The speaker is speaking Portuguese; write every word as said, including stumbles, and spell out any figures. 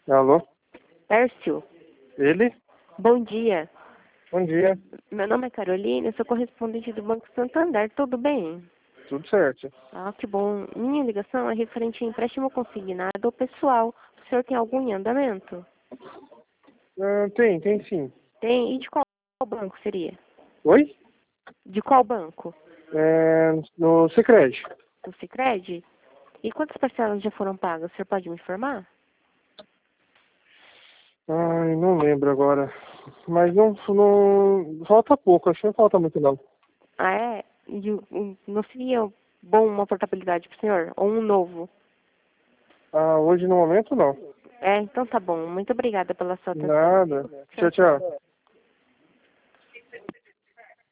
Alô? Pércio, Ele? bom dia. Bom dia. Meu nome é Carolina, eu sou correspondente do Banco Santander, tudo bem? Tudo certo. Ah, que bom. Minha ligação é referente a empréstimo consignado ao pessoal. O senhor tem algum em andamento? Ah, tem, tem sim. Tem? E de qual banco seria? Oi? De qual banco? É, no Sicredi. Do Sicredi? E quantas parcelas já foram pagas? O senhor pode me informar? Ai, não lembro agora. Mas não, não falta pouco, acho que não falta muito não. Ah, é? E o- o- não seria bom uma portabilidade para o senhor? Ou um novo? Ah, hoje no momento não. É, então tá bom. Muito obrigada pela sua atenção. Nada. Tchau, Tchau, tchau. tchau.